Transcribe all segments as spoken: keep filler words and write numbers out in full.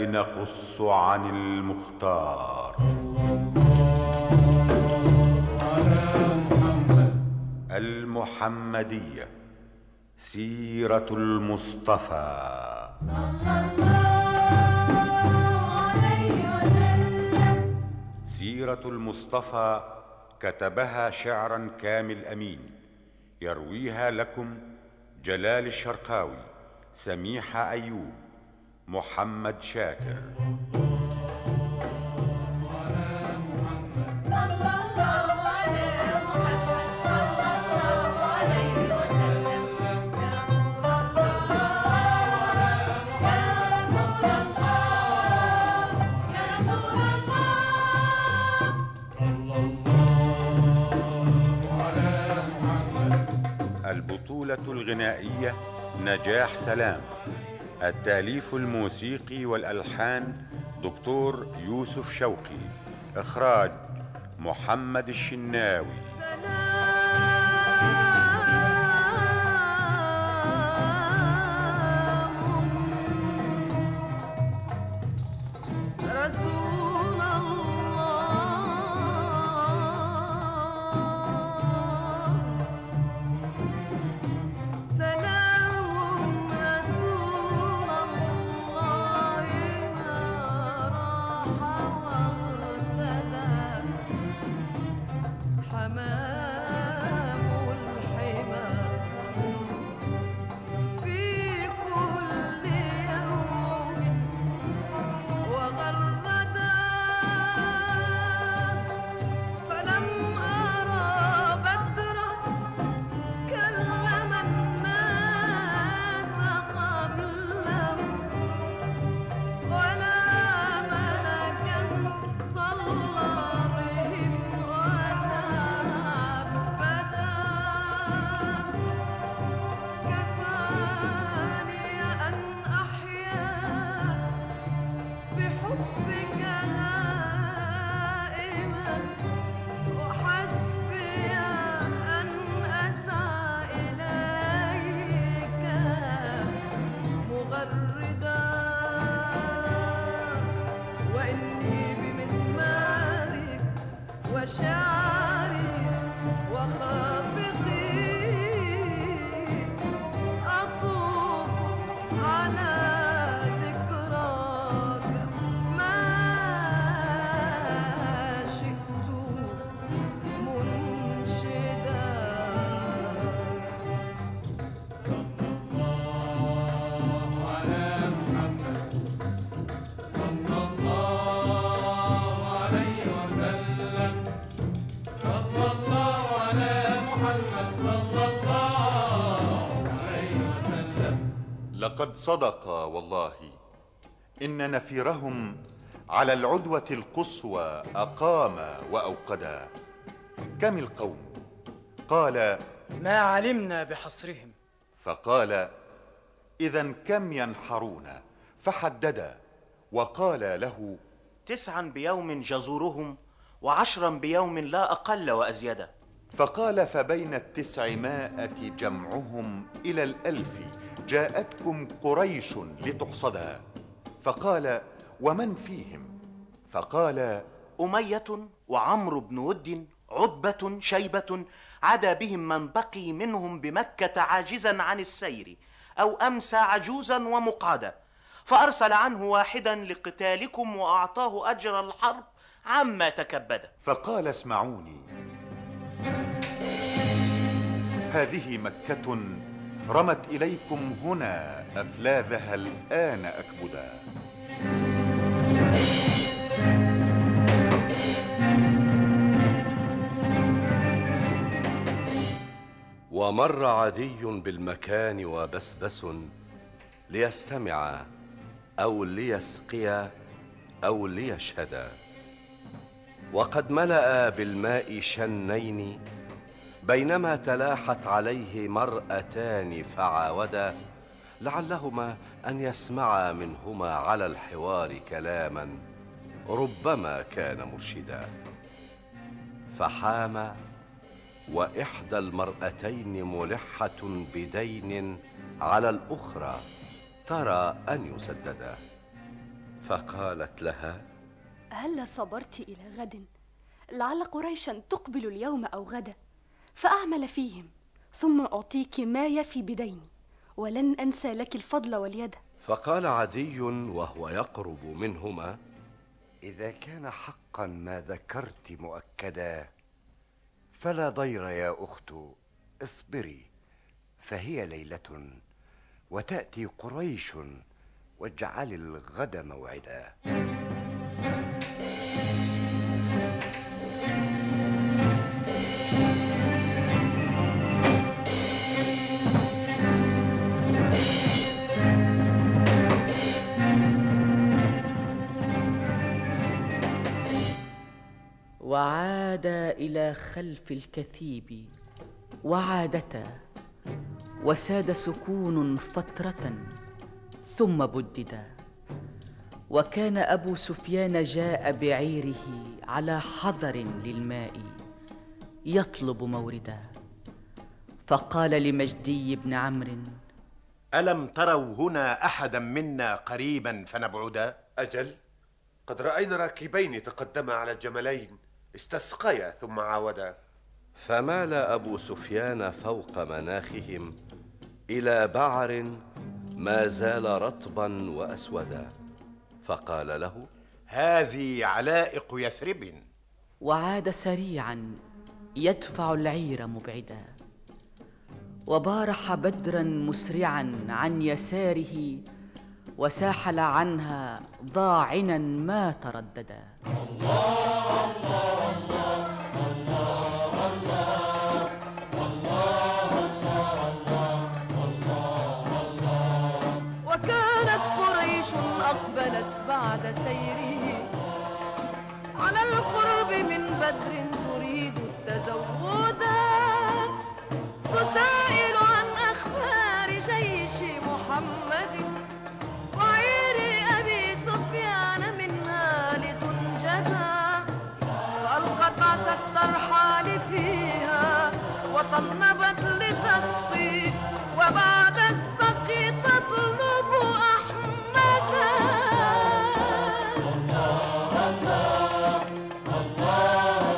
الله نقص عن المختار. على محمد. المحمدية، سيرة المصطفى صلى الله عليه وسلم. سيرة المصطفى كتبها شعرا كامل أمين، يرويها لكم جلال الشرقاوي، سميحة أيوب، محمد شاكر. البطولة الغنائية نجاح سلام. التأليف الموسيقي والألحان دكتور يوسف شوقي. إخراج محمد الشناوي. لقد صدق والله، إن نفيرهم على العدوة القصوى أقام وأوقدا. كم القوم؟ قال: ما علمنا بحصرهم. فقال: إذن كم ينحرون؟ فحددا وقال له: تسعا بيوم جزورهم، وعشرا بيوم لا أقل وأزيدا. فقال: فبين التسعمائة جمعهم إلى الألف جاءتكم قريش لتحصدا. فقال: ومن فيهم؟ فقال: أمية وعمرو بن ود، عتبة، شيبة، عدا بهم من بقي منهم بمكة عاجزا عن السير، أو أمسى عجوزا ومقعدا، فأرسل عنه واحدا لقتالكم وأعطاه أجر الحرب عما تكبد. فقال: اسمعوني، هذه مكة رمت إليكم هنا أفلاذها الآن أكبدا. ومر عدي بالمكان وبسبس ليستمع أو ليسقيا أو ليشهدا، وقد ملأ بالماء شنين، بينما تلاحت عليه مرأتان فعاودا، لعلهما أن يسمعا منهما على الحوار كلاما ربما كان مرشدا. فحاما، وإحدى المرأتين ملحة بدين على الأخرى ترى أن يسددا، فقالت لها: هل صبرت إلى غد؟ لعل قريشا تقبل اليوم أو غدا، فأعمل فيهم ثم أعطيك ما يفي بديني، ولن أنسى لك الفضل واليد. فقال عدي وهو يقرب منهما: إذا كان حقا ما ذكرت مؤكدا فلا ضير يا أخت، اصبري، فهي ليلة وتأتي قريش، واجعل الغد موعدا. وعادا إلى خلف الكثيب وعادتا، وساد سكون فترة ثم بددا. وكان أبو سفيان جاء بعيره على حذر للماء يطلب موردا، فقال لمجدي بن عمرو: ألم تروا هنا أحدا منا قريبا فنبعدا؟ أجل، قد رأينا راكبين تقدما على الجملين استسقيا ثم عاودا. فمال أبو سفيان فوق مناخهم إلى بعر ما زال رطبا وأسودا، فقال له: هذه علائق يثرب. وعاد سريعا يدفع العير مبعدا، وبارح بدرا مسرعا عن يساره، وساحل عنها ضاعنا ما ترددا. الله الله الله الله الله الله الله الله. وكانت قريش أقبلت بعد سيره على القرب من بدر تريد التزودا، تسائل عن أخبار جيش محمد وعير أبي سفيان منها لتنجدا. فألقت عسى الترحال فيها وطنبت لتسقي، وبعد السقي تطلب أحمدا. الله الله الله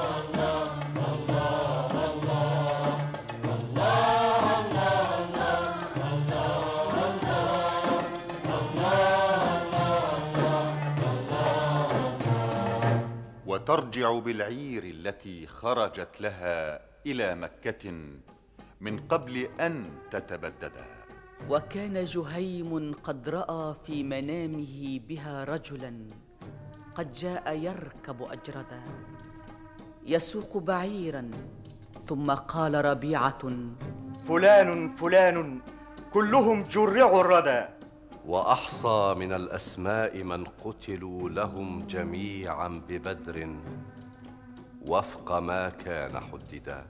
وترجع بالعير التي خرجت لها إلى مكة من قبل أن تتبددا. وكان جهيم قد رأى في منامه بها رجلا قد جاء يركب أجردا، يسوق بعيرا، ثم قال ربيعة: فلان فلان كلهم جرعوا الردى. وأحصى من الأسماء من قتلوا لهم جميعا ببدر وفق ما كان حددا.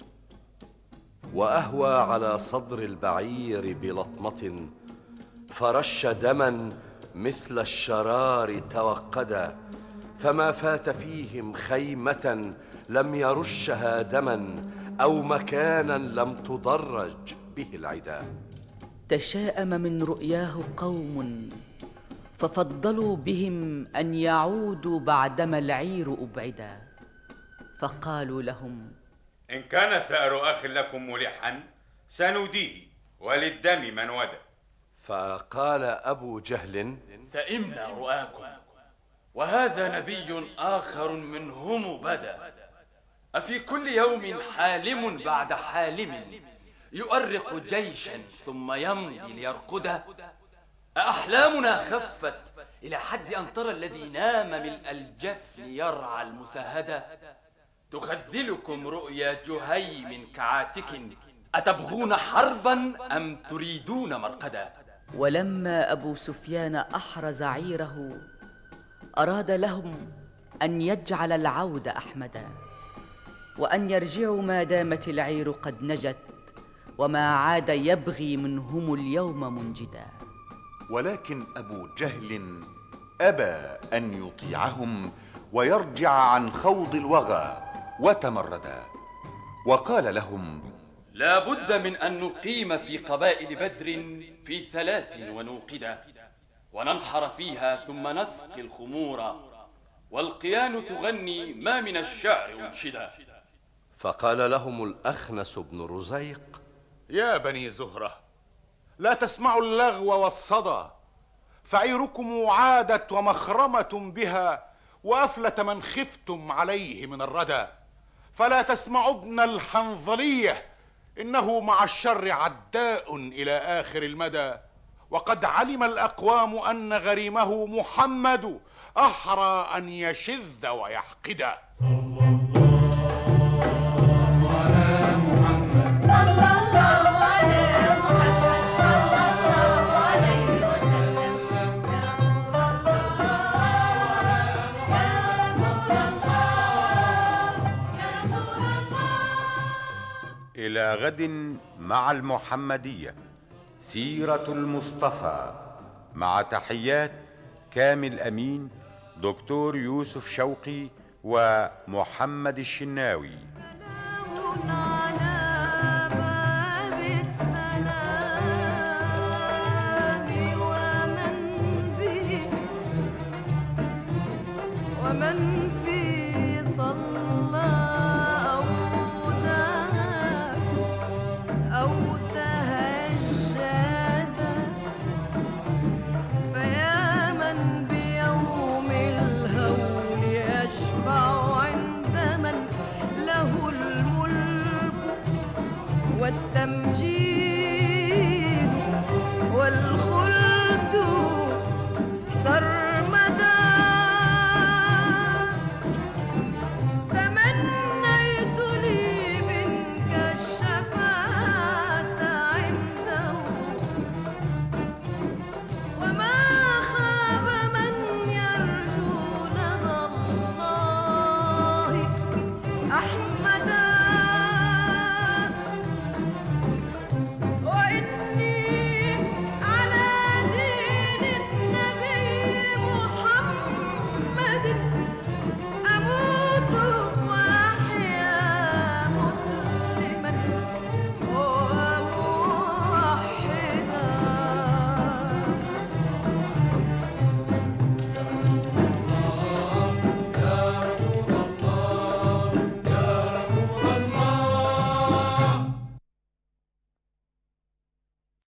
وأهوى على صدر البعير بلطمة، فرش دما مثل الشرار توقدا، فما فات فيهم خيمة لم يرشها دما، أو مكانا لم تضرج به العدا. تشاءم من رؤياه قوم، ففضلوا بهم أن يعودوا بعدما العير أبعدا، فقالوا لهم: إن كان ثأر أخ لكم ملحا سنديه، وللدم من ودى. فقال أبو جهل: سئمنا رؤاكم، وهذا نبي آخر منهم بدا. أفي كل يوم حالم بعد حالم يؤرق جيشا ثم يمضي ليرقده؟ أأحلامنا خفت إلى حد أن ترى الذي نام ملء الجفن يرعى المساهدة؟ تخذلكم رؤيا جهيم كعاتك، أتبغون حربا أم تريدون مرقدا؟ ولما أبو سفيان أحرز عيره أراد لهم أن يجعل العود أحمدا، وأن يرجعوا ما دامت العير قد نجت، وما عاد يبغي منهم اليوم منجدا. ولكن أبو جهل أبى أن يطيعهم ويرجع عن خوض الوغى وتمردا، وقال لهم: لا بد من أن نقيم في قبائل بدر في ثلاث ونوقدا، وننحر فيها ثم نسقي الخمور، والقيان تغني ما من الشعر أنشدا. فقال لهم الأخنس بن رزيق: يا بني زهرة، لا تسمعوا اللغو والصدى، فعيركم عادت ومخرمة بها، وأفلت من خفتم عليه من الردى. فلا تسمعوا ابن الحنظلية، إنه مع الشر عداء إلى آخر المدى. وقد علم الأقوام أن غريمه محمد أحرى أن يشذ ويحقد. إلى غد مع المحمدية، سيرة المصطفى، مع تحيات كامل أمين، دكتور يوسف شوقي، ومحمد الشناوي. ومن في صلى أو دعا أو تهجد، فيا من بيوم الهول يشفع عند من له الملك والتمجيد.